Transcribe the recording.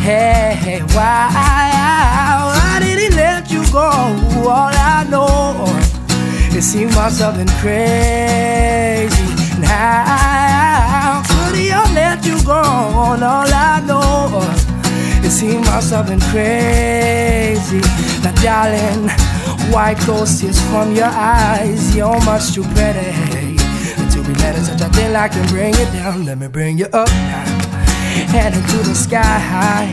Hey, why did he let you go? All I know, it seems like something crazy. And how could he have let you go? All I know, it seems like something crazy. Now, darling, white ghost is from your eyes. You're much too pretty to be letting such a thing like can bring you down. Let me bring you up now and into the sky.